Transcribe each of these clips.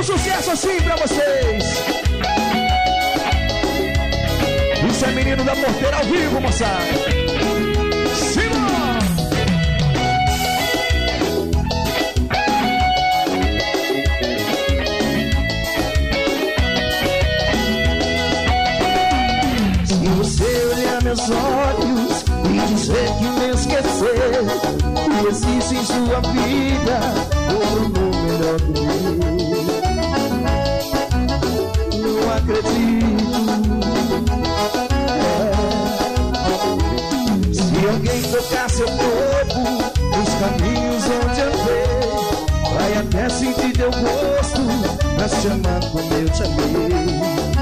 muito sucesso assim pra vocês. Isso é menino da porteira ao vivo, moçada. Simão! Se você olhar meus olhos e dizer que me esquecer, que existe em sua vida outro número que eu, não acredito. Se alguém tocar seu corpo nos caminhos onde andei, vai até sentir teu gosto, mas te amar como eu te amei.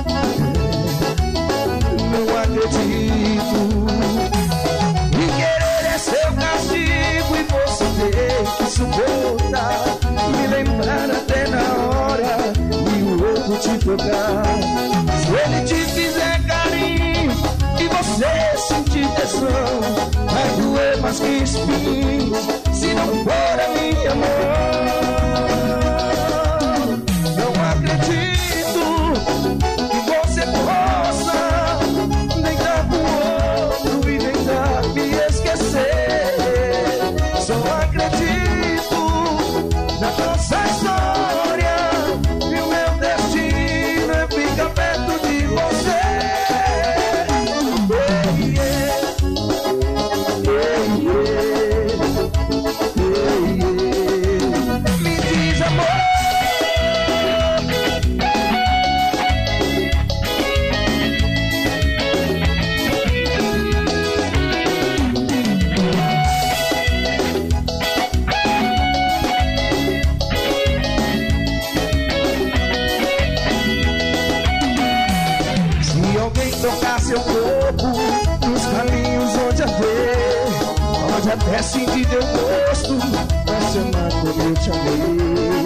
Não acredito. E querer é seu castigo e você ter que suportar, me lembrar até na hora e o outro te tocar. Se ele te fizer carinho e você sentir tesão, vai doer mais que espinhos se não for a minha mão. Não acredito que você possa nem dar pro outro e nem dar me esquecer. Só acredito na nossa história e o meu destino é ficar perto de você. Me diz, amor. Se alguém tocar seu corpo nos caminhos onde andei, pode até sentir teu gosto, mas te amar como eu te amei.